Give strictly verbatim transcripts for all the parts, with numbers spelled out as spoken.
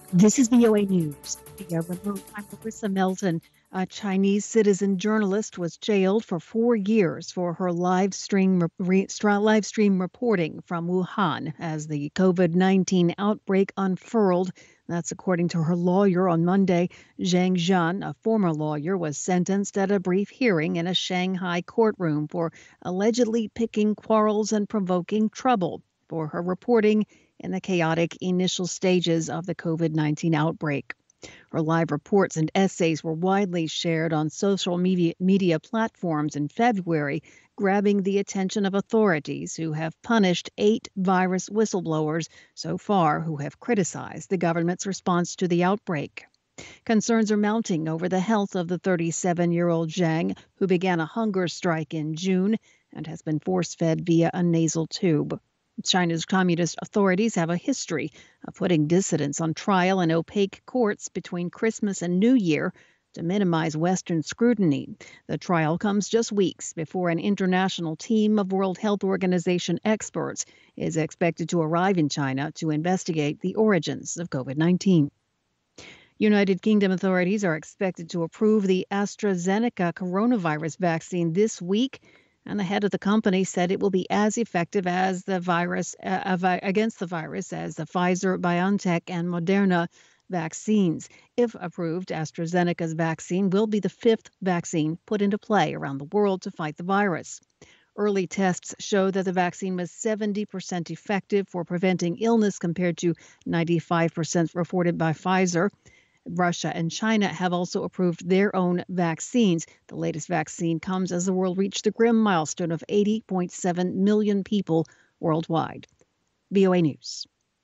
This is V O A News. Via remote, I'm Larissa Melton. A Chinese citizen journalist was jailed for four years for her live stream, re, live stream reporting from Wuhan as the COVID nineteen outbreak unfurled. That's according to her lawyer on Monday. Zhang Zhan, a former lawyer, was sentenced at a brief hearing in a Shanghai courtroom for allegedly picking quarrels and provoking trouble for her reporting in the chaotic initial stages of the COVID nineteen outbreak. Her live reports and essays were widely shared on social media, media platforms in February, grabbing the attention of authorities who have punished eight virus whistleblowers so far who have criticized the government's response to the outbreak. Concerns are mounting over the health of the thirty-seven-year-old Zhang, who began a hunger strike in June and has been force-fed via a nasal tube. China's communist authorities have a history of putting dissidents on trial in opaque courts between Christmas and New Year to minimize Western scrutiny. The trial comes just weeks before an international team of World Health Organization experts is expected to arrive in China to investigate the origins of COVID nineteen. United Kingdom authorities are expected to approve the AstraZeneca coronavirus vaccine this week, and the head of the company said it will be as effective as the virus uh, against the virus as the Pfizer, BioNTech, and Moderna vaccines. If approved, AstraZeneca's vaccine will be the fifth vaccine put into play around the world to fight the virus. Early tests show that the vaccine was seventy percent effective for preventing illness compared to ninety-five percent reported by Pfizer. Russia and China have also approved their own vaccines. The latest vaccine comes as the world reached the grim milestone of eighty point seven million people worldwide. V O A News.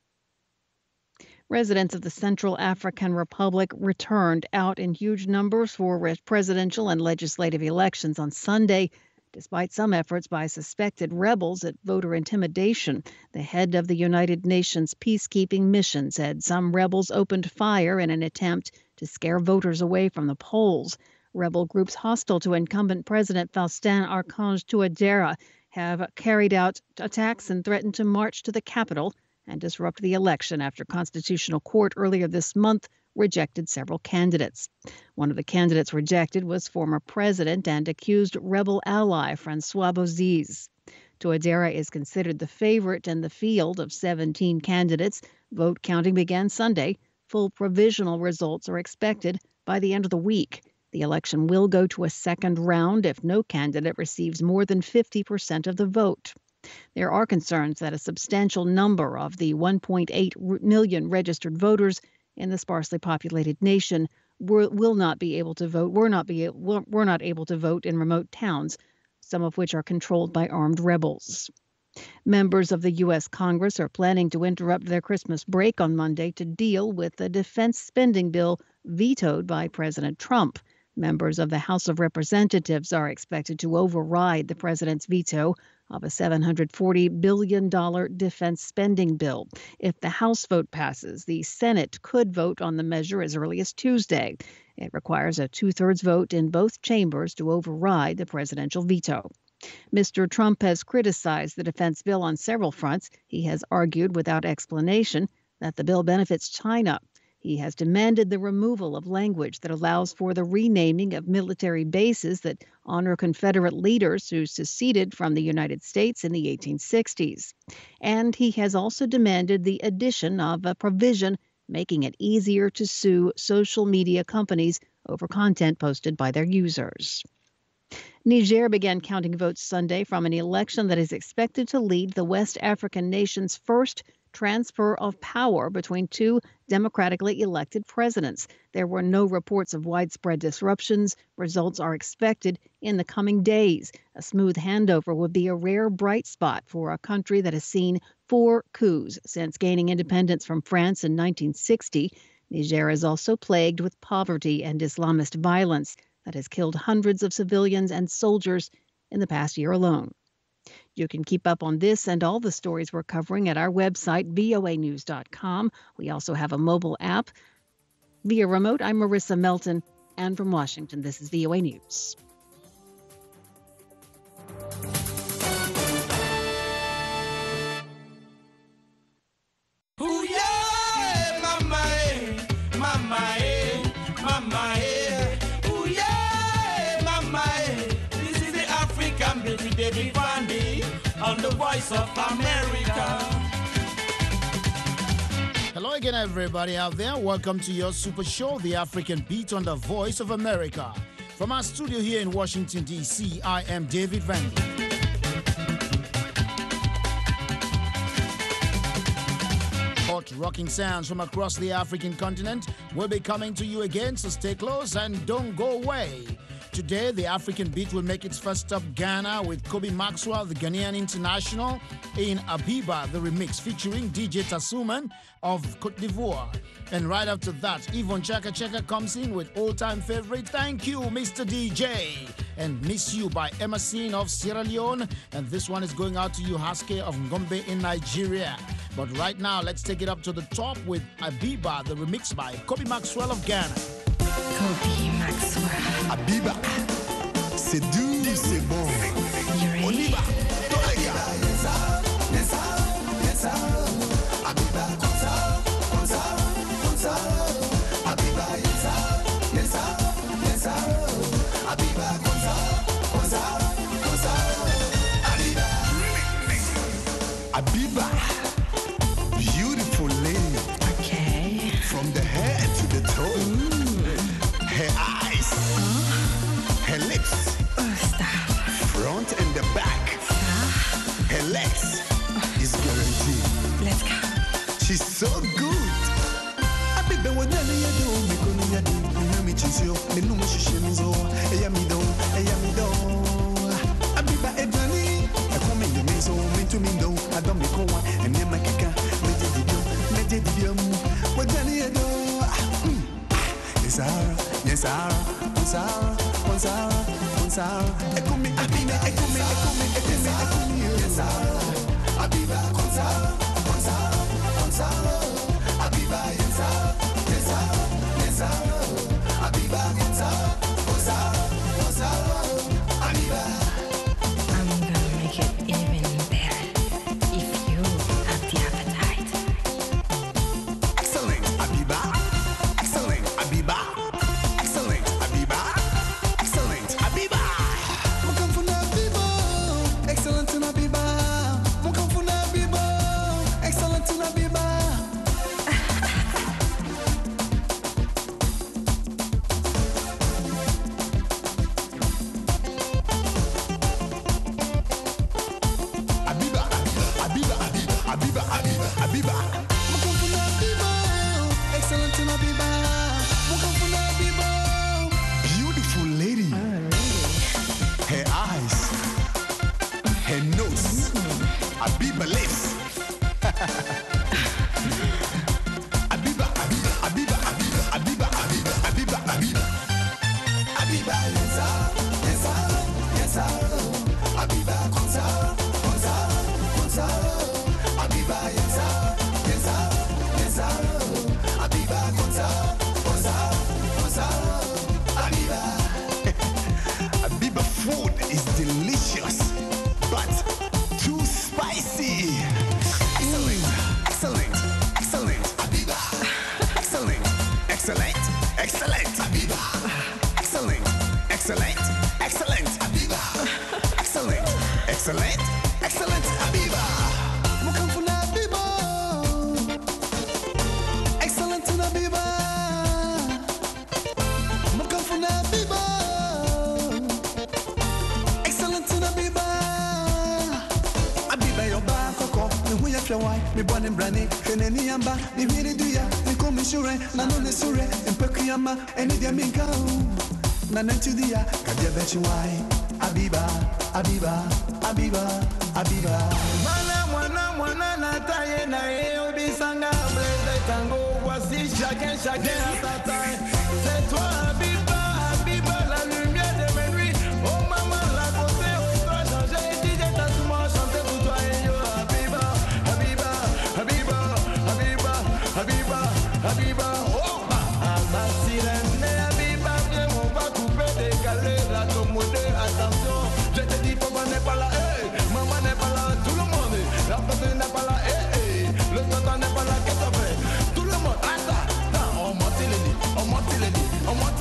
Residents of the Central African Republic returned out in huge numbers for presidential and legislative elections on Sunday, despite some efforts by suspected rebels at voter intimidation. The head of the United Nations peacekeeping mission said some rebels opened fire in an attempt to scare voters away from the polls. Rebel groups hostile to incumbent President Faustin Archange Touadéra have carried out attacks and threatened to march to the capital and disrupt the election after Constitutional Court earlier this month rejected several candidates. One of the candidates rejected was former president and accused rebel ally Francois Bozizé. Touadéra is considered the favorite in the field of seventeen candidates. Vote counting began Sunday. Full provisional results are expected by the end of the week. The election will go to a second round if no candidate receives more than fifty percent of the vote. There are concerns that a substantial number of the one point eight million registered voters in the sparsely populated nation were, will not be able to vote. We're not be we're not able to vote in remote towns, some of which are controlled by armed rebels. Members of the U S Congress are planning to interrupt their Christmas break on Monday to deal with the defense spending bill vetoed by President Trump. Members of the House of Representatives are expected to override the president's veto of a seven hundred forty billion dollars defense spending bill. If the House vote passes, the Senate could vote on the measure as early as Tuesday. It requires a two-thirds vote in both chambers to override the presidential veto. Mister Trump has criticized the defense bill on several fronts. He has argued without explanation that the bill benefits China. He has demanded the removal of language that allows for the renaming of military bases that honor Confederate leaders who seceded from the United States in the eighteen sixties. And he has also demanded the addition of a provision making it easier to sue social media companies over content posted by their users. Niger began counting votes Sunday from an election that is expected to lead the West African nation's first transfer of power between two democratically elected presidents. There were no reports of widespread disruptions. Results are expected in the coming days. A smooth handover would be a rare bright spot for a country that has seen four coups since gaining independence from France in nineteen sixty. Niger is also plagued with poverty and Islamist violence that has killed hundreds of civilians and soldiers in the past year alone. You can keep up on this and all the stories we're covering at our website, V O A news dot com. We also have a mobile app. Via remote, I'm Larissa Melton, and from Washington, this is V O A News. Ooh, yeah, my man. voice of America. Hello again, everybody out there. Welcome to your super show, The African Beat on the Voice of America. From our studio here in Washington, D C, I am David Vandy. Hot rocking sounds from across the African continent will be coming to you again, so stay close and don't go away. Today, the African Beat will make its first stop Ghana with Kobe Maxwell, the Ghanaian international, in Abiba, the remix featuring D J Tasuman of Côte d'Ivoire. And right after that, Yvonne Chaka Chaka comes in with all-time favorite Thank You, Mister D J, and Miss You by Emerson of Sierra Leone. And this one is going out to you, Haske of Ngombe in Nigeria. But right now, let's take it up to the top with Abiba, the remix by Kobe Maxwell of Ghana. Kobe Maxwell. Abiba, c'est doux, c'est bon. On y va, tous les gars. Abiba, comme ça, comme ça, comme ça. Abiba, yes, yes, yes. Abiba, comme ça, comme ça, comme ça. Abiba, Abiba, beautiful lady. Okay. From the head to the toe. Mm. Her eyes, huh? Her lips, oh, stop. Front and the back, Stop. Her legs oh. is guaranteed. Let's go. She's so good. Abiba, what do you do? Me go ni yadi, me no me chisio, me no me shishimizo. Eya mi do, eya mi do. Abiba edani, e come me me so me to me do. I don't me go one, and then my kaka, me je di do, me je di do. What do you do? Yes, Sarah, yes, Sarah, yes, Sarah, yes, Sarah, yes, Sarah. Ekumi, Abiba, ekumi, ekumi, ekumi, ekumi, yes, Sarah. Abiba, yes, Sarah, yes, Sarah, yes, Sarah. Abiba, yes, Sarah, yes, Sarah, yes, Sarah. Abiba, yes, Sarah, yes, Sarah, yes, Sarah. Abiba. I'm gonna make it even better if you have the appetite. Excellent, Abiba. Excellent, Abiba. Excellent, Abiba. Excellent, Abiba. Mukamfuna Abiba. Excellent, Abiba. Mukamfuna Abiba. Excellent, Abiba. Abiba, Abiba, Abiba, Abiba, Abiba, Abiba. Mukamfuna Abiba. Excellent, Abiba. Mukamfuna Abiba. Beautiful lady. Her eyes, her nose, Abiba lips. Abiba, Abiba, Abiba, Abiba, Abiba, Abiba, Abiba, Abiba. Abiba, yes, sir, yes, sir, yes, sir. Abiba, comme ça, comme ça, comme ça. Abiba, yes, sir, yes, sir, yes, sir. Abiba, comme ça, comme ça, comme ça. Abiba. Abiba food is delicious, but too spicy. Excellent, excellent, excellent. Abiba. Excellent, excellent, excellent. Abiba. Excellent, excellent, excellent. Abiba. Excellent, excellent, excellent. Abiba. Mukamfuna Abiba. Excellent Abiba. Mukamfuna Abiba. Excellent Abiba. Abiba yoba koko, me huya fiawai, me bwane brani, kene ni yamba, ni hiri duya, ni komi shure, na no ne sure, impeku yama, eni dia minka na nentu dia, kadia bechi wai. Abiba, Abiba, Abiba, Abiba. Mwana mwana mwana na taye na ye obisanga blende tango voici chacun chacun à sa taille. C'est toi Abiba, Abiba la lumière de mes nuits. Oh maman la beauté oh toi changer D J Tasuman chanter pour toi et yo Abiba, Abiba, Abiba, Abiba, Abiba, Abiba. Oh ah ma sirène Abiba viens on va couper décaler la commode attention. Je te dis papa n'est pas là, hey. Maman n'est pas là, tout le monde est. La personne n'est pas là, hey, hey. Le tonton n'est pas là, qu'est-ce qu'on fait? Tout le monde, attends, attends, on monte les lits, on monte les lits, on monte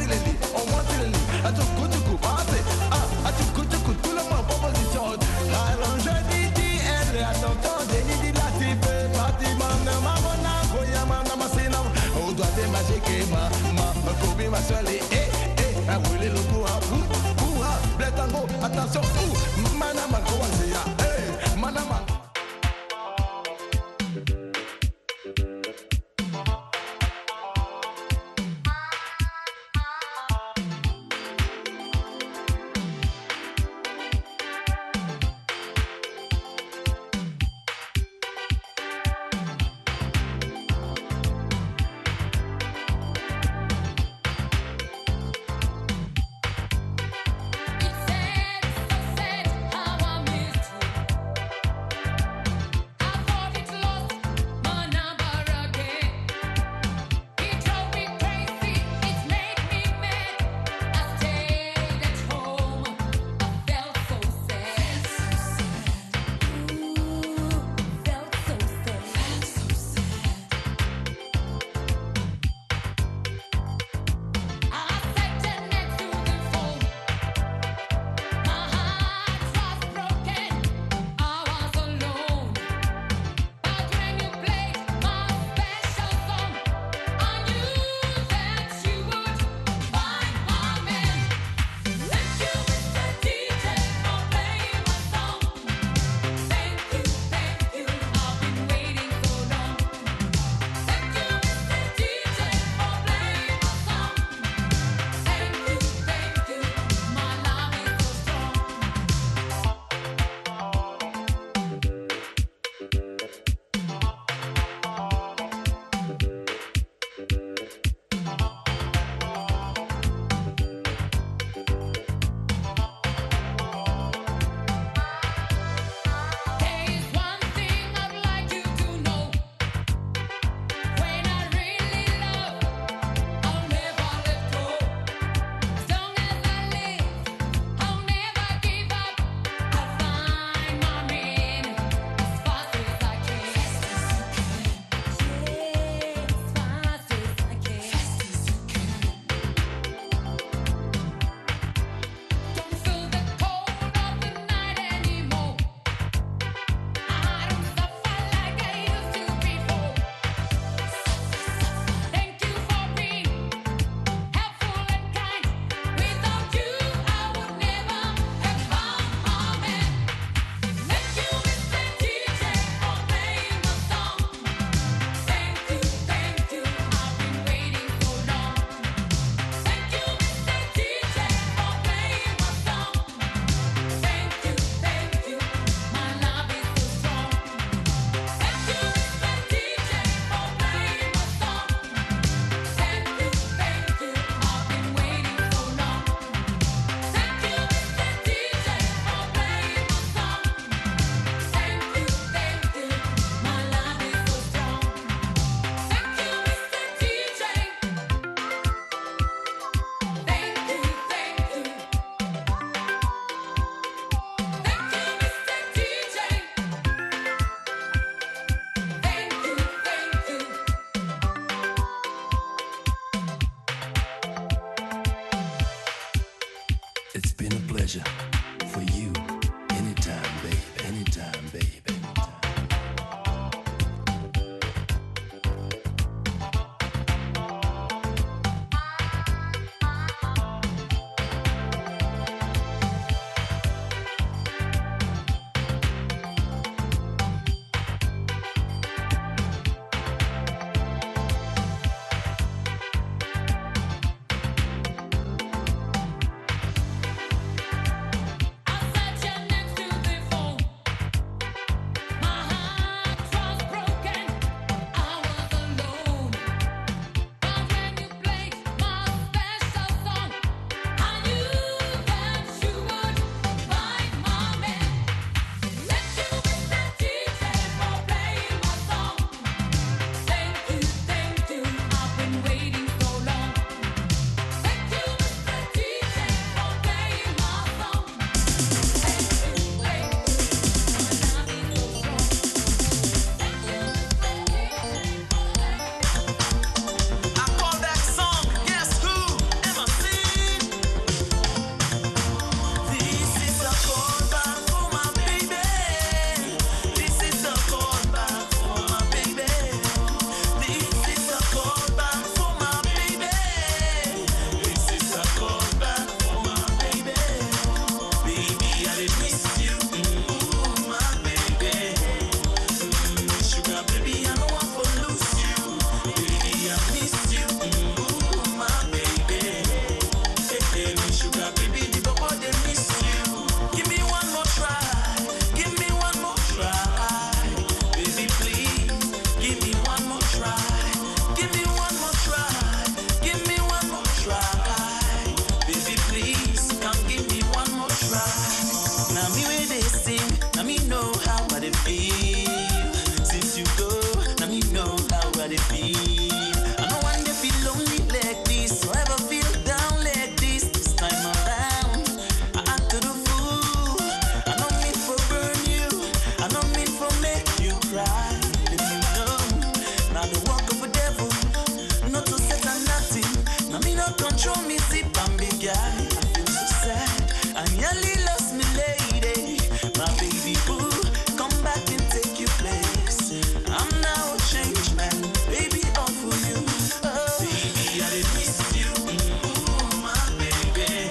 they feel. I know one day feel lonely like this, so ever feel down like this. This time around, I acted a fool. I don't mean for burn you, I don't mean for make you cry. If you know, now the work of a devil, not to set on nothing. Now me not control me, sit and big guy. I feel so sad, I nearly lost me lady. My baby boo, come back and take your place. I'm now a changed man, baby, all for you. Oh. Baby, I did miss you. Ooh, my baby.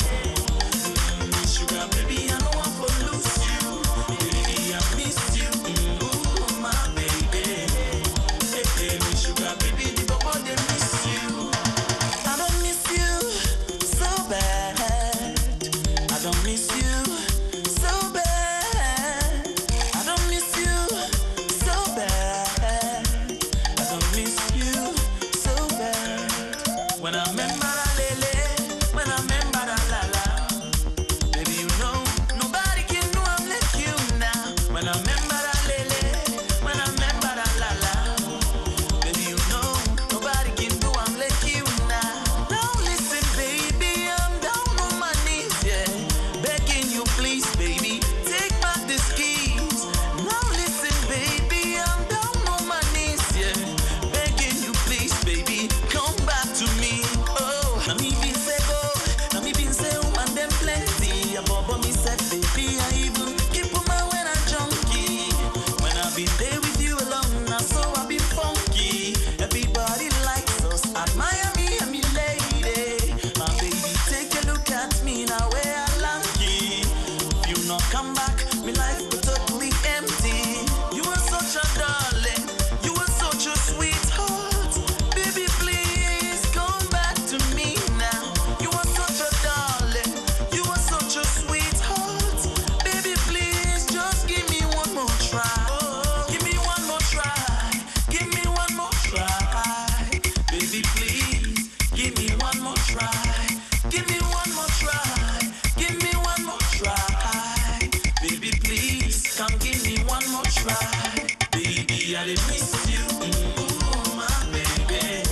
Mm, sugar, baby, I know I'm for lose you. Baby, I miss you. Ooh, my baby. Hey, hey, me sugar, baby, the bubble, they miss you. I don't miss you so bad. I don't miss you so bad. I don't miss you so bad. I don't miss you so bad. When I remember that lele, when I remember that la la, baby, you know nobody can do I'm like you now. When I remember that lele, when I remember that la la, baby, you know nobody can do I'm like you now. Now listen, baby, I'm down on my knees, yeah, begging you, please, baby, take back the keys. Now listen, baby, I'm down on my knees, yeah, begging you, please, baby, come back to me. Oh, now me been say go, now me been say woman them plenty. Above me said, baby, I even keep on my when I junkie. When I been there with you alone, now so I been funky. Everybody likes us, admire me and me lady. My baby, take a look at me now where I lucky. If you not come back, me life will totally empty. You were such a darling, you were such a sweetheart. Baby, please come back to me now. You were such a darling, you were such a sweetheart. Baby, please just give me one more try. Give me one more try. Give me one more try. Baby, please give me one more try. Give me one more try. Give me one more try. Baby, please come give me one more try. Baby, I did miss you. Ooh, my baby.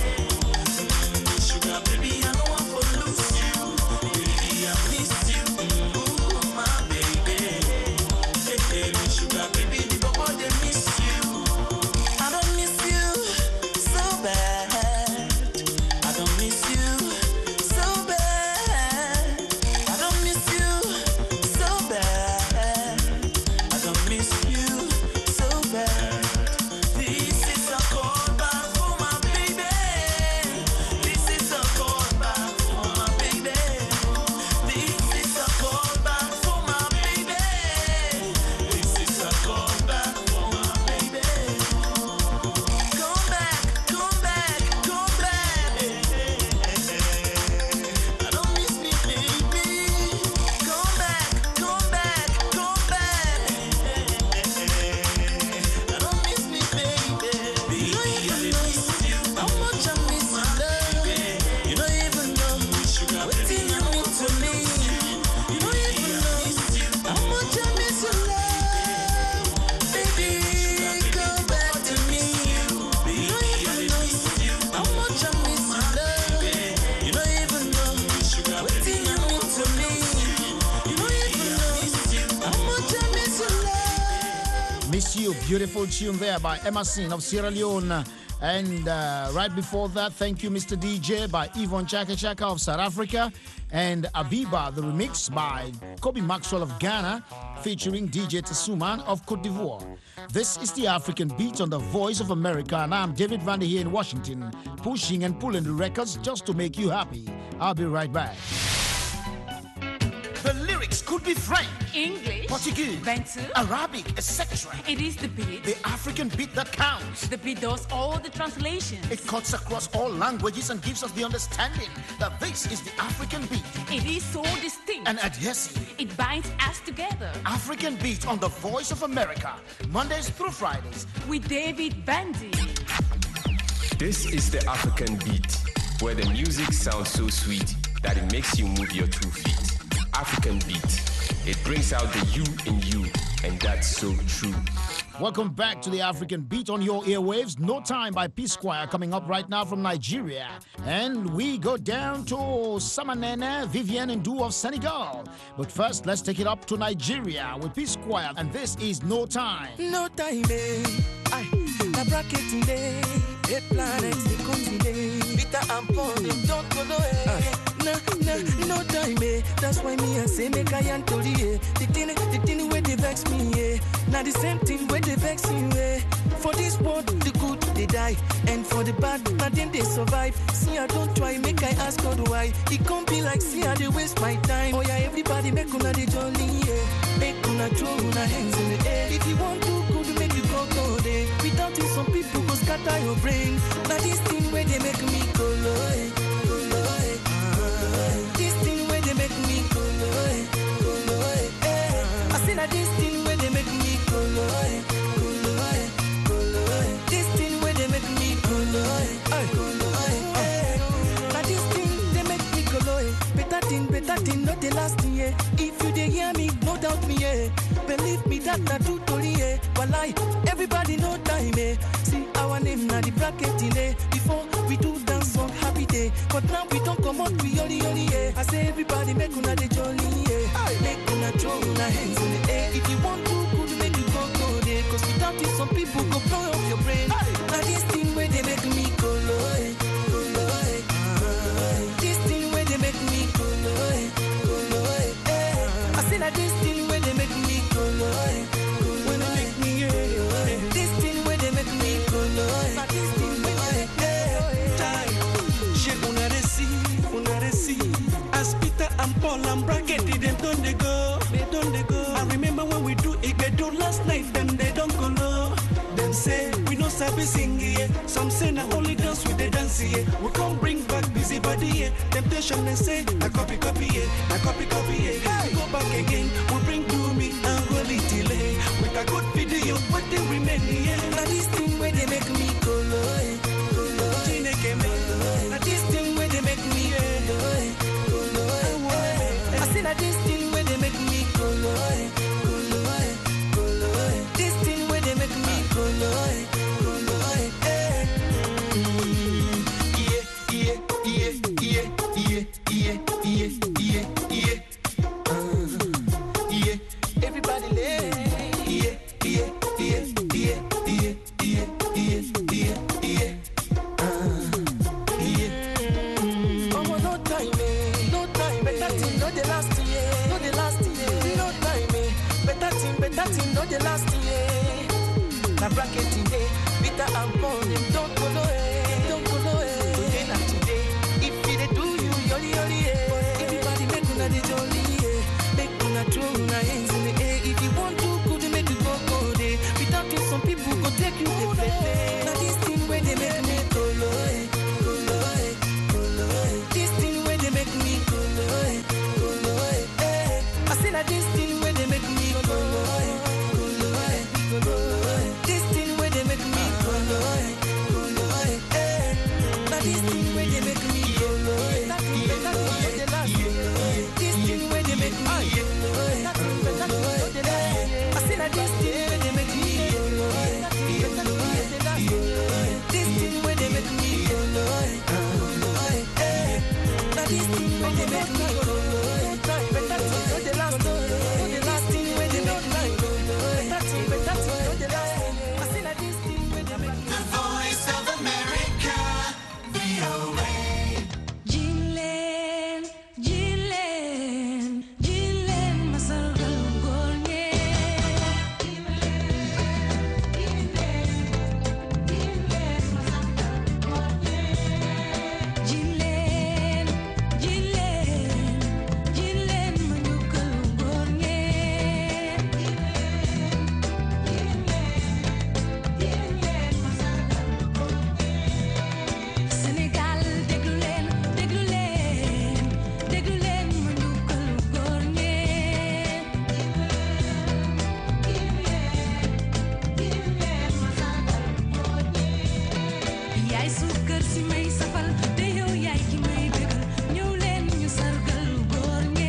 Mm, sugar, baby, I know I'm for lose you. Baby, I miss you. Ooh, my baby. Hey, hey, me sugar, baby, the bubble, they miss you. I don't miss you so bad. I don't miss you so bad. I don't miss you so bad. I don't miss you so bad. This is a call back for my baby. This is a call back for my baby. This is a call back for my baby. This is a call back for my baby. Come back, come back, come back. I don't miss me, baby. Come back, come back, come back. I don't miss me, baby. You don't even know how much I miss your love. You don't even know what you mean to me. You don't even know how much I miss your love. Baby, come back to me. You don't even know how much I miss your love. You don't even know what you mean to me. You don't even know how much I miss your love. Miss You, beautiful tune there by Emerson of Sierra Leone. And uh, right before that, thank you, Mister D J by Yvonne Chaka Chaka of South Africa. And Abiba, the remix by Kobe Maxwell of Ghana, featuring D J Tasuman of Cote d'Ivoire. This is the African Beat on the Voice of America, and I'm David Vander here in Washington, pushing and pulling the records just to make you happy. I'll be right back. The lyrics could be French, English, Portuguese, Bantu, Arabic, et cetera. It is the beat. The African beat that counts. The beat does all the translations. It cuts across all languages and gives us the understanding that this is the African beat. It is so distinct and adhesive. It binds us together. African Beat on the Voice of America, Mondays through Fridays. With David Bandy. This is the African Beat, where the music sounds so sweet that it makes you move your two feet. African Beat. It brings out the you in you, and that's so true. Welcome back to the African Beat on your airwaves. No Time by P Square coming up right now from Nigeria. And we go down to Samanene, Vivienne and Du of Senegal. But first, let's take it up to Nigeria with P Square. And this is No Time. No time, eh? Aye, the bracket today. Eight planets, they come today. Bitter and pound, they don't go away. No, no, no time, eh? That's why me I say make I and Tori, eh? The thing, the thing where they vex me, eh? Now the same thing where they vex you, eh? For this world, the good they die, and for the bad, nothing they survive. See I don't try, make I ask God why. It can't be like see I they waste my time. Oh yeah, everybody make una the jolly, yeah. Make una throw una hands in the air. If you want to good, make you go go there. Without it, some people go scatter your brain. Now this thing where they make me go low, eh? Go low, eh? This thing where they make me go low, eh? Go low, eh? I say that this thing where they make me go low, eh? Go low, eh? Go low, eh? This thing where they make me go low, eh? Go low, eh? Now this thing they make me go low, eh? Better thing, better thing, not the last year. If you they hear me, no doubt me, eh? Believe me that na true story, eh? Walai, everybody know time, eh? See our name na the bracket in, eh? Before we do dance on happy day, but now we don't come out, we only only, eh? I say everybody make una the jolly, eh? Make una throw una hands in the air. If you want to, good make you go go there. Cause without it, some people go blow up your brain. Now this thing where they make me go low, eh? Go low, eh? This thing where they make me go low, eh? Go low, eh? I say that this thing where they make me go low, eh? When they make me, yeah. This thing where they make me go low, eh? This thing where they make me go low, eh? Time. She una receive, una receive. As Peter and Paul and Bracket, them don't they go, they don't they go. I remember when we do it, they do last night, them they don't go low. Them say we no sabi sing here. Some say na only dance with the dance here. We can't bring back busy body here. Temptation they say na copy copy here, na copy copy here. Hey. We go back again, we bring to me and roll it delay. With a good video, what they remain here. Now this thing where they make me go low, eh? Go low, Chineke me. Now this thing where they make me go low, eh? Go low, eh? I say now this thing where they make me go low, eh? Go low, eh? Go low, eh? This thing where they make me go low, eh? Go low, eh? Mm. Yeah, yeah, yeah, yeah, yeah, yeah, yeah, yeah, yeah. Uh, yeah, everybody lay. Yeah, yeah, yeah, yeah, yeah, yeah, yeah, yeah, yeah. Uh, yeah. Oh, no time, eh? No time. Better thing, not the last year. Not the last year. No time, eh? Better thing, better thing, not the last year. Na bracket in there, bitter and pound, them don't go low, eh? Don't go low, eh? Today not today. If they do you, yoli yoli, eh? Everybody make una the jolly, eh? Make una throw una hands in the air. If you want to, could make you go go there. Without it, some people go take you the play. Now this thing where they make me go low, eh? Go low, eh? Go low, eh? This thing where they make me go low, eh? Go low, eh? I say that this thing where they make me go low, eh? Go low, eh? Go low, eh? This thing where they make me go low, eh? Go low, eh? Now this thing where they make me go low, eh? That thing better than the last year. This thing where they make me go low, eh? That thing better than the last year. I say that this thing where they make me go low, eh? That thing better than the last year. This thing where they make me go low, eh? Go low, eh? Now this thing where they make me go low, eh? Better than the last year. The last thing where they make me go low, eh? That thing better than the last year. I say that this thing where they make me go low. The voice of America, V O A. Jillen, Jillen, Jillen, masal galungolnya. Jillen, Jillen, Jillen, menyukal galungolnya. Sénégal déglu leen déglu leen déglu leen ma njukkal góor ñi yaay suukar si may safal te yow yaay ki may bégal ñëw leen ñu sargal góor ñi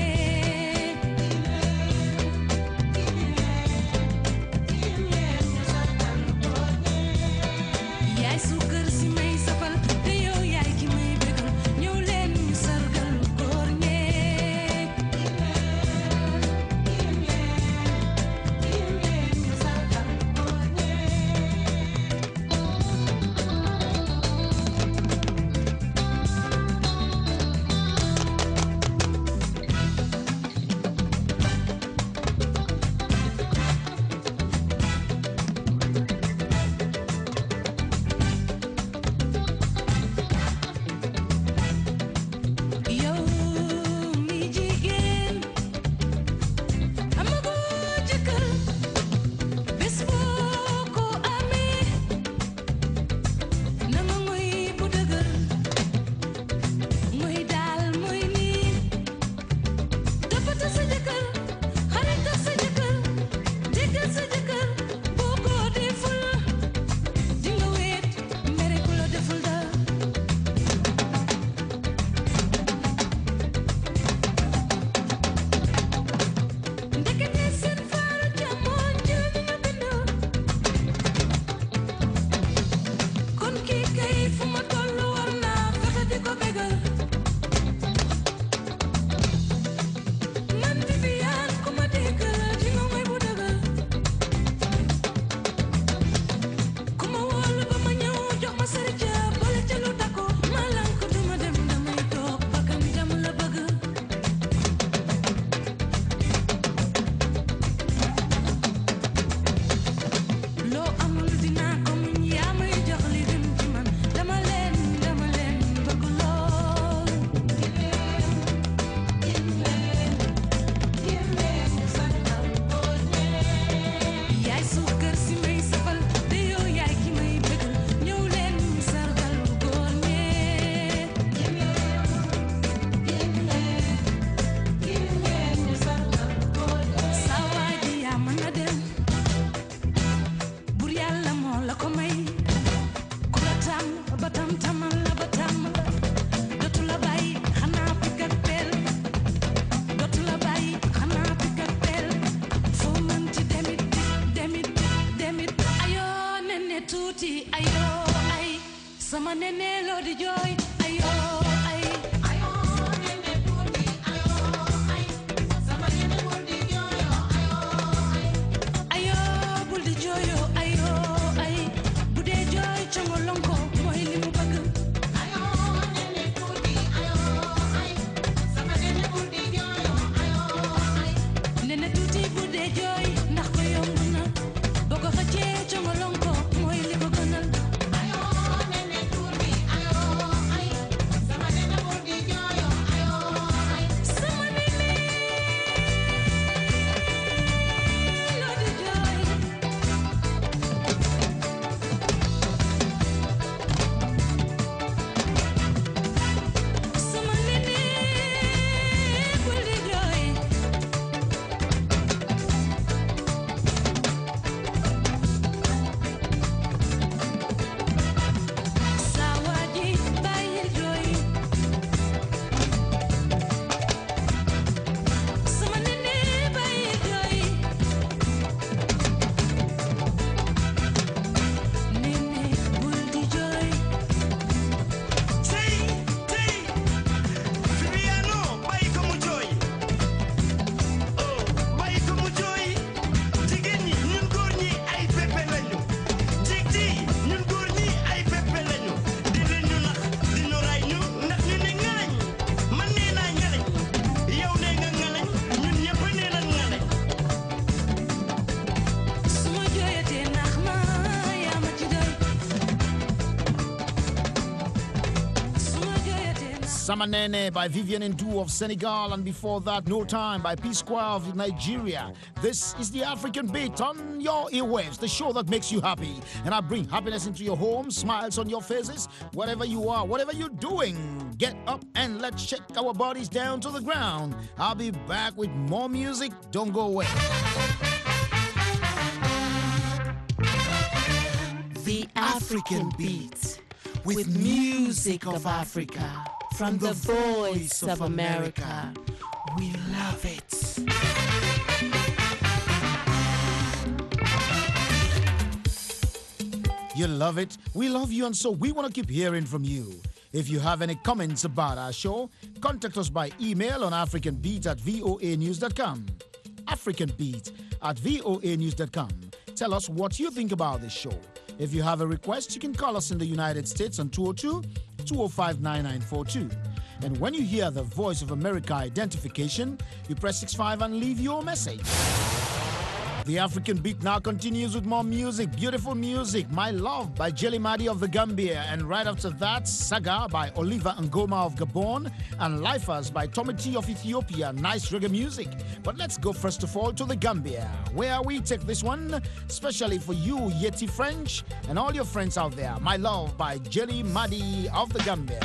Sama nene lo di joy, ayo, ay. Ayo, nene budi, ayo, ay. Sama nene budi joy, ayo, ay. Ayo, budi joy, ayo, ay. Bude joy, chongolongo, moy limu bëgg. Ayo, nene budi, ayo, ay. Sama nene budi joy, ayo, ay. Nene tuti bude joy, ndax ko yomb na. Boko xëccee chongolongo, moy li ko gënal. Samanene by Vivian Ndu of Senegal, and before that, No Time by P Square of Nigeria. This is the African Beat on your earwaves, the show that makes you happy. And I bring happiness into your home, smiles on your faces, wherever you are, whatever you're doing. Get up and let's shake our bodies down to the ground. I'll be back with more music. Don't go away. The African Beat, with music of Africa, from the voice of America. We love it. You love it, we love you, and so we want to keep hearing from you. If you have any comments about our show, contact us by email on africanbeat at voa news dot com. africanbeat at voa news dot com. Tell us what you think about this show. If you have a request, you can call us in the United States on two oh two, two oh five, nine nine four two. And when you hear the Voice of America identification, you press six five and leave your message. The African Beat now continues with more music, beautiful music. My Love by Jelly Madi of the Gambia. And right after that, Saga by Oliva Ngoma of Gabon. And Lifers by Tommy T of Ethiopia. Nice reggae music. But let's go first of all to the Gambia, where we take this one, especially for you, Yeti French, and all your friends out there. My Love by Jelly Madi of the Gambia.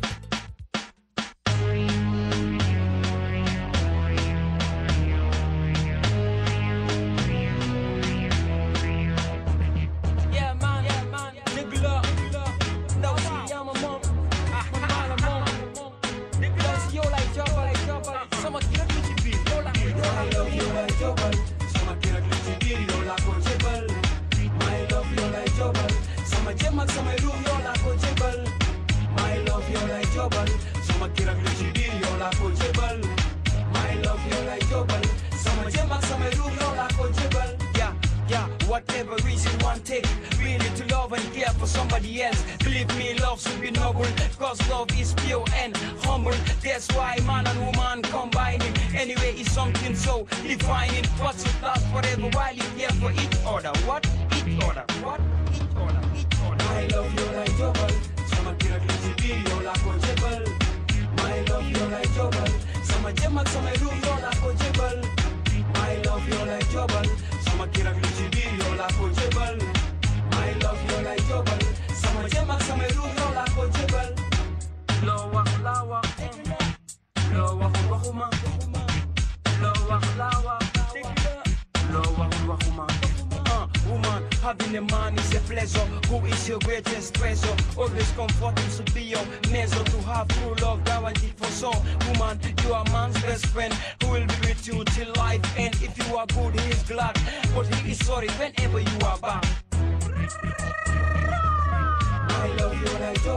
Whatever reason one take, really to love and care for somebody else. Believe me, love should be noble, cause love is pure and humble. That's why man and woman combining. Anyway, it's something so defining. What should last forever while you care for each other. What? Each other. What? Each other. Each other. I love you like double. Sama kira kira video la coachable. My love you like double. Sama jema sama room yo la coachable. My love you like double. Sama kira kira video la coachable. My love you like double. Sama jema sama room yo la coachable. Lowa lawa. Lowa wahuma. Lowa lawa. Lowa wahuma. Woman, having a man is a pleasure. Who is your greatest treasure? Always comforting to be your measure. To have true love guaranteed for sure. Woman, you are man's best friend who will be with you till life end. If you are good, he is glad, but he is sorry whenever you are bad. I love you like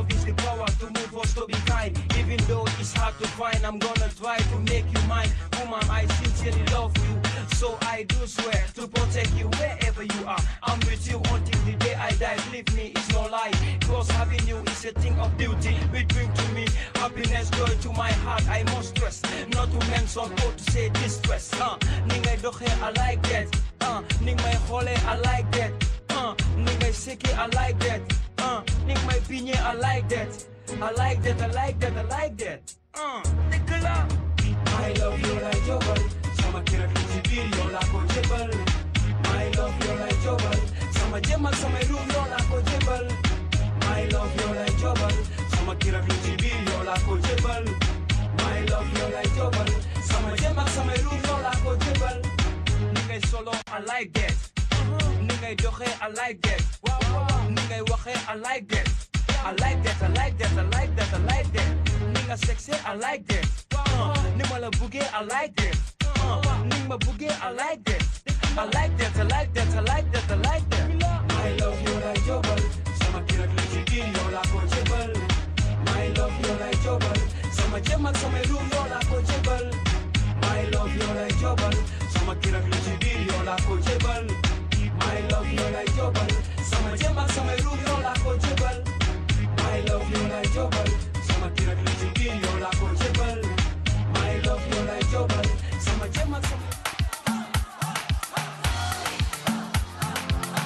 love is the power to move us to be kind. Even though it's hard to find, I'm gonna try to make you mine. Woman, I sincerely love you, so I do swear to protect you wherever you are. I'm with you until the day I die. Believe me, it's no lie. Cause having you is a thing of beauty. It bring to me happiness, joy to my heart. I must stress, not to mention or to say distress. Uh, Ningay dohe, I like that. Uh, Ningay hole, I like that. Uh, Ningay seki, I like that. Uh, Ningay pinye, I like that. I like that, I like that, I like that. Uh, Nicola. I love you like Jobal. Sama kira kijibil yo la ko jebal. I love you like Jobal. Sama jema sama ru yo la ko jebal. I love you like Jobal. Sama kira kijibil yo la ko jebal. I love you like Jobal. Sama jema sama ru yo la ko jebal. Nigga solo, I like that. Nigga dohe, I like that. Nigga wahe, I like that. I like that, I like that, I like that, I like that. Nigga sexy, I like that. Uh, Nigga la boogie, I like that. Uh, Nigga boogie, I like that. I like that, I like that, I like that, I like that. I love you like Jobal. Sama kira kijibil yo la ko jebal. I love you like Jobal. Sama jema sama ru yo la ko jebal. I love you like Jobal. Sama kira kijibil yo la ko jebal. I love you like Jobal. Sama jema sama ru yo la ko jebal. I love you like Jobal. Sama kira kijibil yo la ko jebal. I love you like Jobal. Sama jema sama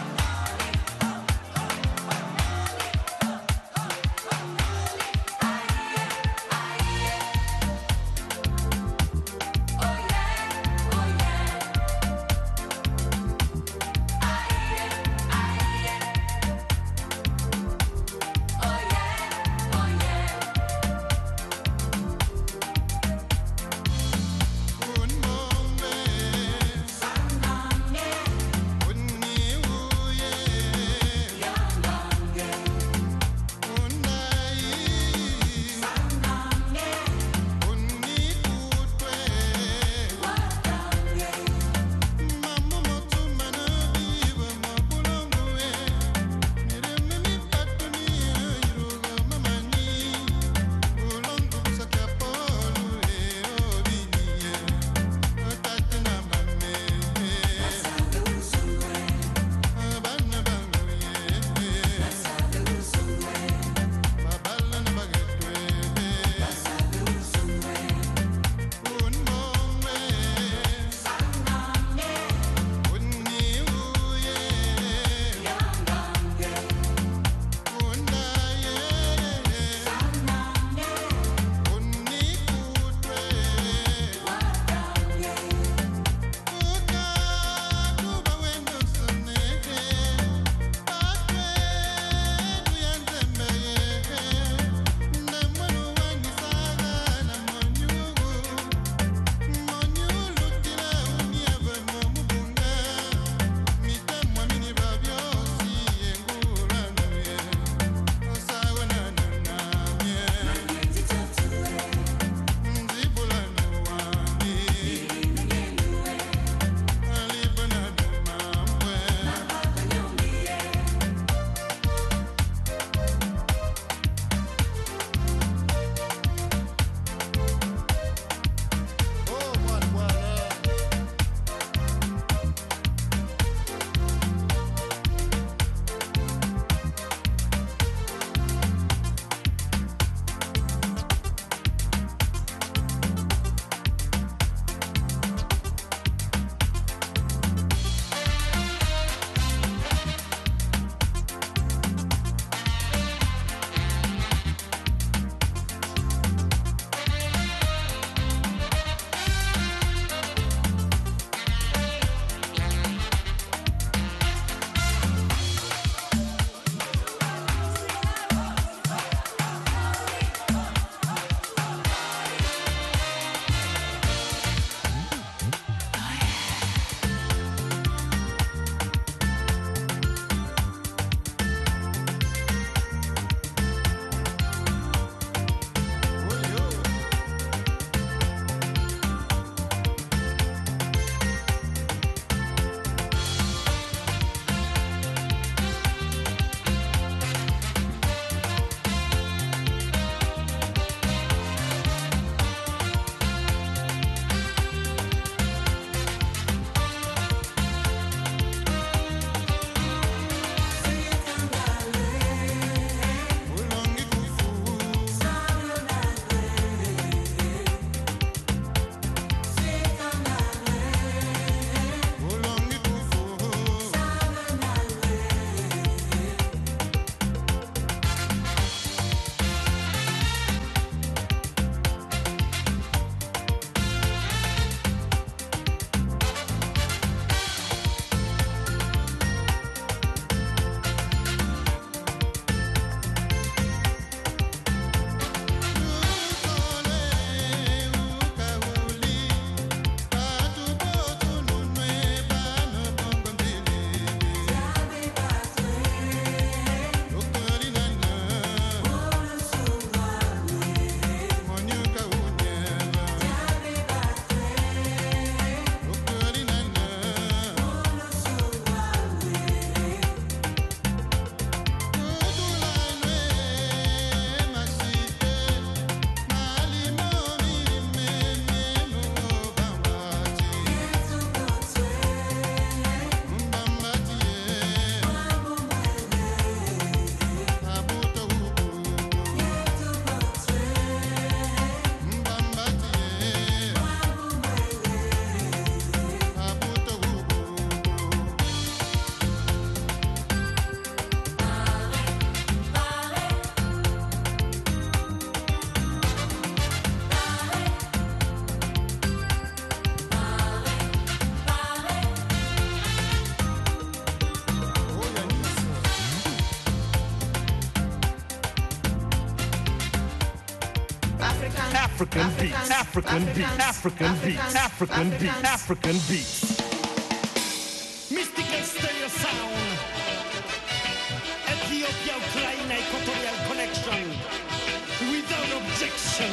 African beat, African beat, African beat, African beat, African beat. Mystical stereo sound. Ethiopia, Ukraine, Equatorial connection. Without objection.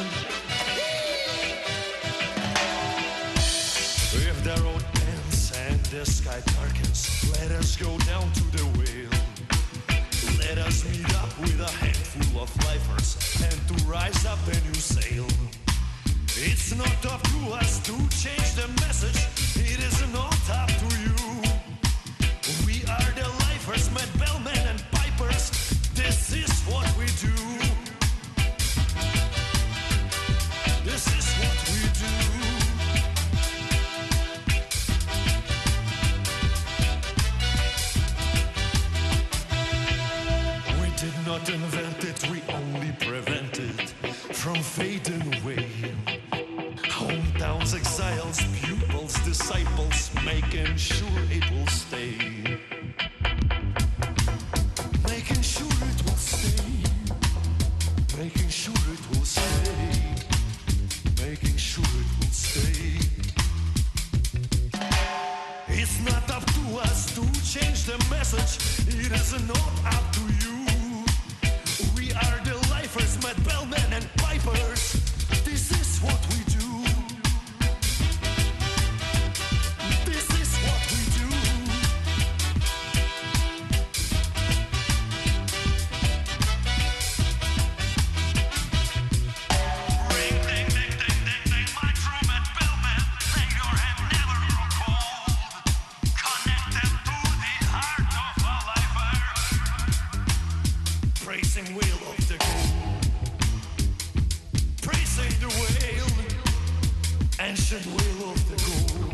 If the road ends and the sky darkens, let us go down to the whale. Let us meet up with a handful of lifers and to rise up a new sail. It's not up to us to change the message, it is not up to you. We are the lifers, mad bellmen and pipers, this is what we do. This is what we do. Not invent it, we only prevent it from fading away. Hometowns, exiles, pupils, disciples, making sure it will stay. Making sure it will stay. Making sure it will stay. Making sure it will stay. It's not up to us to change the message, it is not up to you. We are the lifers, mad bellmen and pipers. This is what we do. This is what we do. Ring, ding, ding, ding, ding, ding, my true mad bellman. Lay your hand, never grow cold. Connected to the heart of a lifer. Praising wheel of the gold, praising the whale, ancient wheel of the gold.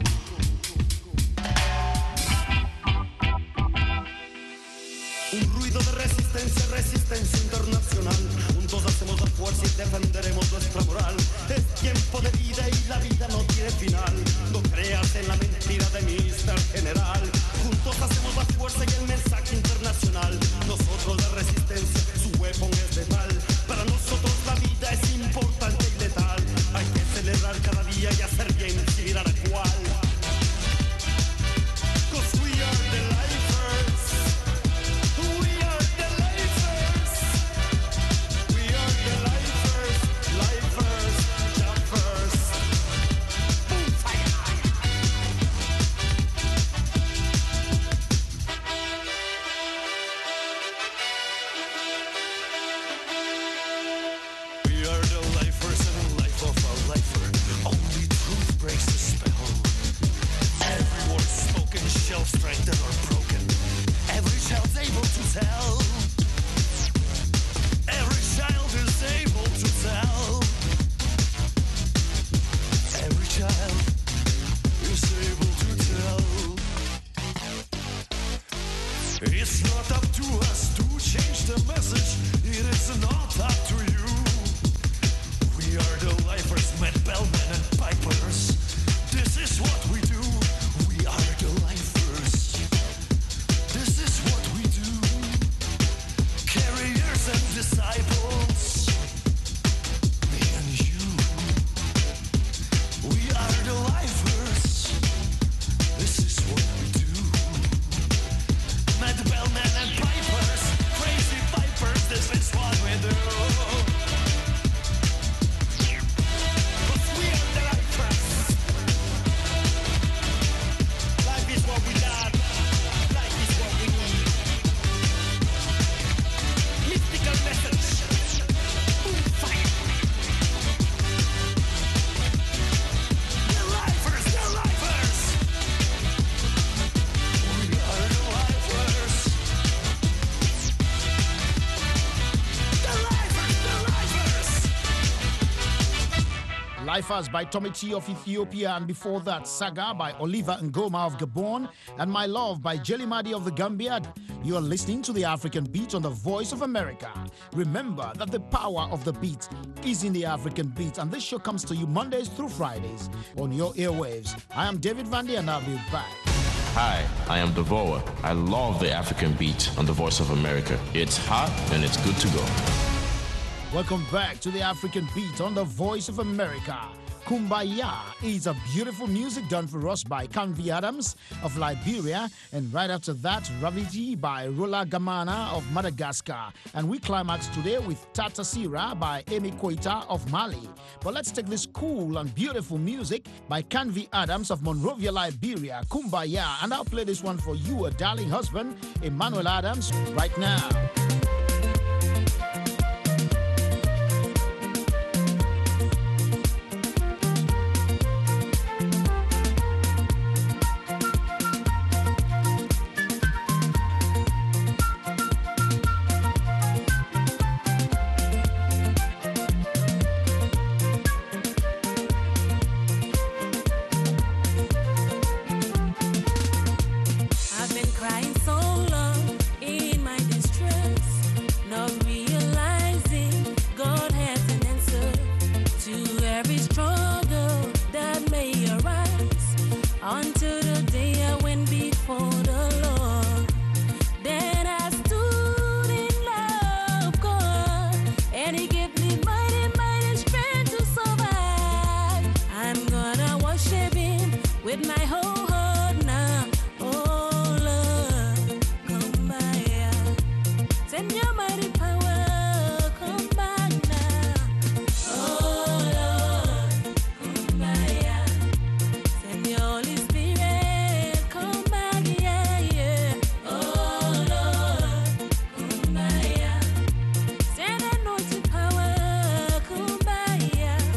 Un ruido de resistencia, resistencia internacional. Juntos hacemos la fuerza y defenderemos nuestra moral. Es tiempo de vida y la vida no tiene final. No creas en la mentira de míster General. Juntos hacemos la fuerza y el mensaje internacional. Nosotros de resistencia, su weapon es letal. Para nosotros la vida es importante y letal. Hay que celebrar cada día y hacer bien sin mirar a cuál. 'Cause we are the lifers. We are the lifers. We are the lifers. Lifers, jumpers. Boom, fire. We are the lifers and the life of our lifer. Only truth breaks the spell. Every word spoken, shelf strengthened or broken. Every child's able to tell. Every child is able to tell. Every child is able to tell. It's not up to us to change the message. It is not up to you. We are the lifers, mad bellmen and pipers. This is what we do. We are the lifers. This is what we do. Carriers and disciples. Me and you. We are the lifers. This is what we do. Mad bellmen and pipers. Crazy pipers. This is what we do. 'Cause we are the lifers. Life is what we got. Life is what we need. Mystical message. Boom, fire. The lifers, the lifers. We are the lifers. The lifers, the lifers. Lifers by Tommy T of Ethiopia, and before that, Saga by Oliver Ngoma of Gabon, and My Love by Jelly Madi of the Gambia. You are listening to the African Beat on the Voice of America. Remember that the power of the beat is in the African Beat, and this show comes to you Mondays through Fridays on your airwaves. I am David Vandy, and I'll be back. Hi, I am Devoa. I love the African Beat on the Voice of America. It's hot and it's good to go. Welcome back to the African Beat on the Voice of America. Kumbaya is a beautiful music done for us by Kanvi Adams of Liberia, and right after that, Raviji by Rola Gamana of Madagascar. And we climax today with Tata Sira by Amy Koita of Mali. But let's take this cool and beautiful music by Kanvi Adams of Monrovia, Liberia, Kumbaya, and I'll play this one for you, a darling husband, Emmanuel Adams, right now. I've been crying so long in my distress, not realizing God has an answer to every struggle that may arise. Until the day I went before the Lord, then I stood in love of God, and He gave me mighty, mighty strength to survive. I'm gonna worship Him with my whole heart now. Oh Lord, come by. Send your mighty power, come back now. Oh Lord, come by. Send your Holy Spirit, come back, yeah, yeah. Oh Lord, come by. Send anointing power, come by.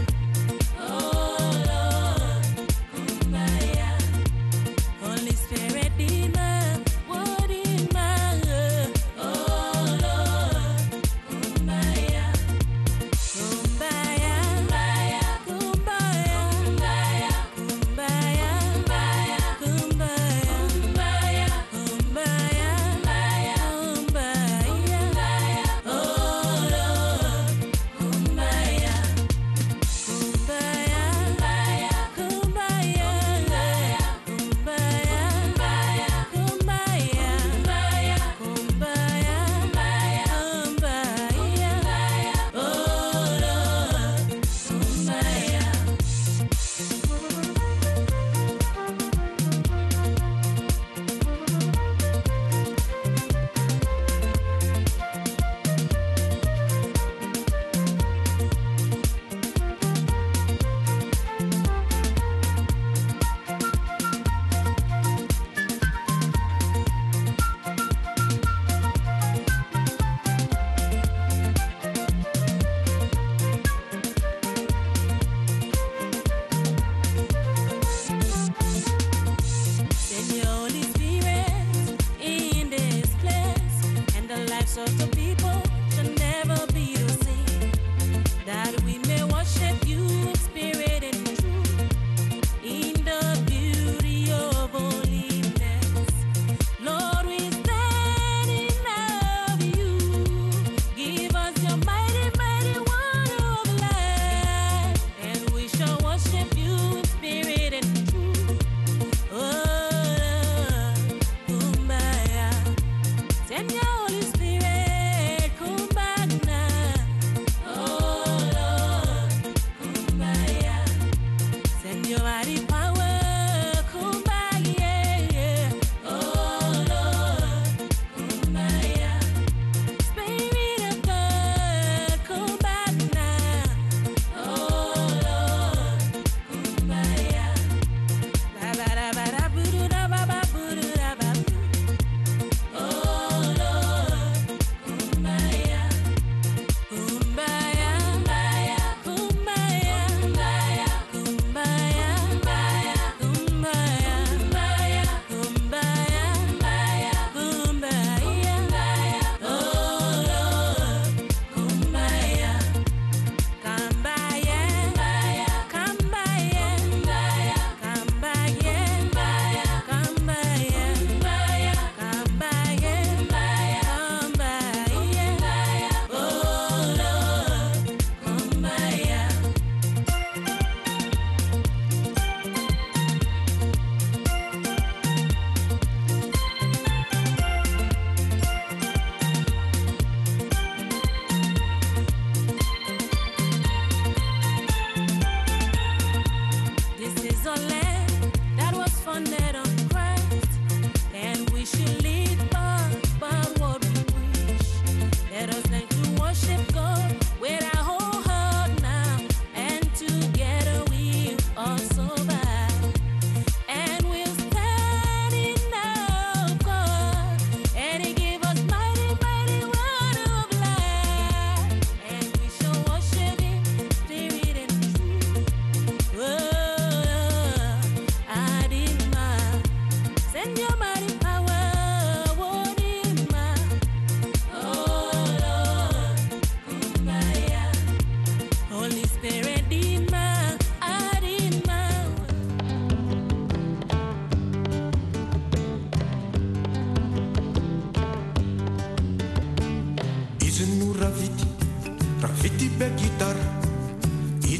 Oh Lord, come by. Holy Spirit, in my word, in my heart. Oh Lord, come by. Come by, come by, come by, come by, come by, come by, come by, oh Lord, come by, come by, come by, come by, come by, come by, come by, oh Lord, come by. Send your Holy Spirit in this place, and the lives of the people shall never be the same. That we may worship you in spirit and truth, in the beauty of holiness. Lord, we stand in awe of you. Give us your mighty, mighty word of life, and we shall worship you in spirit and truth. Oh, Lord, Kumbaya. Send your Holy Spirit.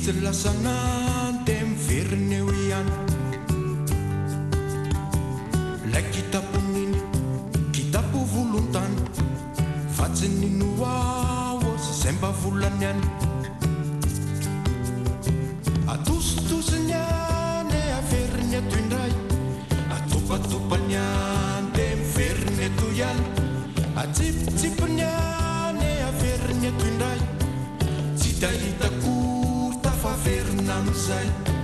lasana dem firnewian la kitapunin kitapu voluntan fatsininu semba volanian atustusnya ne afernya tuindai atupa-tupanya dem firne tuyan atip-tipnya ne afernya tuindai cita-cita kurta fa fernam sai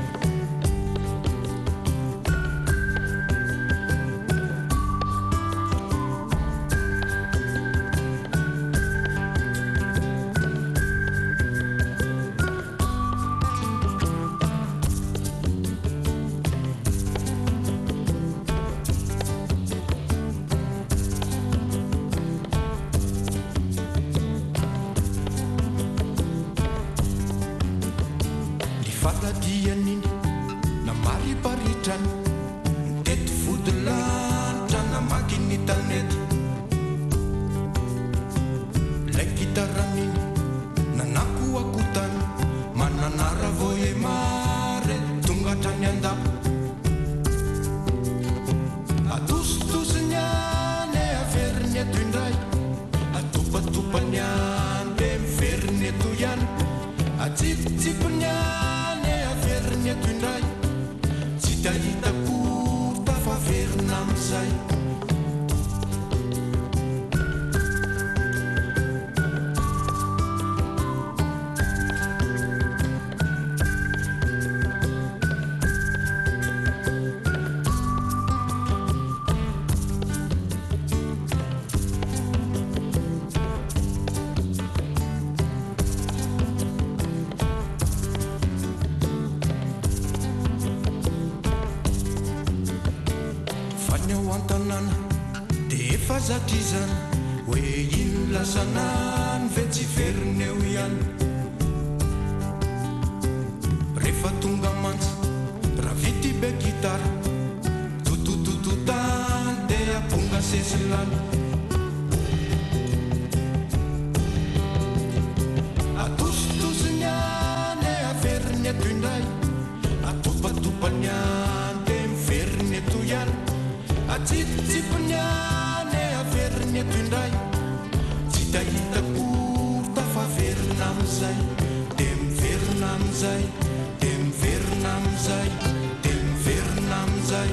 Zatizan we in lasanan veci ferneuian refa tungamans raviti be gitar tutu tutu tante apunga sesilan atus tusnya ne aferne tundai atupa tupanya dem ferne tuyan atip tipnya tundai cita-cita kurta fa fernam zai dem fernam zai dem fernam zai dem fernam zai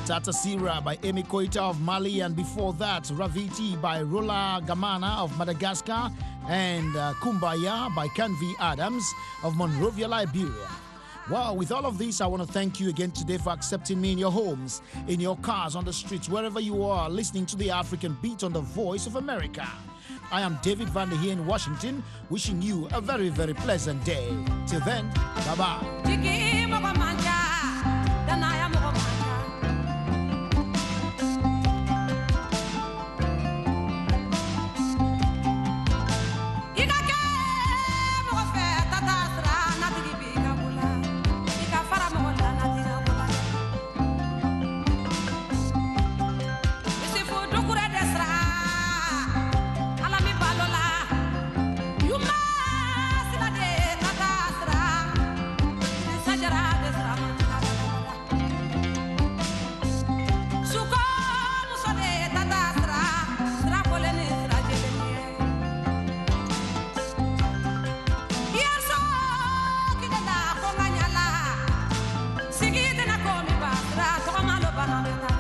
Tata Sira by Amy Koita of Mali, and before that, Raviti by Rola Gamana of Madagascar, and uh, Kumbaya by Canvi Adams of Monrovia, Liberia. Well, with all of this, I want to thank you again today for accepting me in your homes, in your cars, on the streets, wherever you are, listening to the African Beat on the Voice of America. I am David Vander here in Washington, wishing you a very, very pleasant day. Till then, bye-bye. Banana.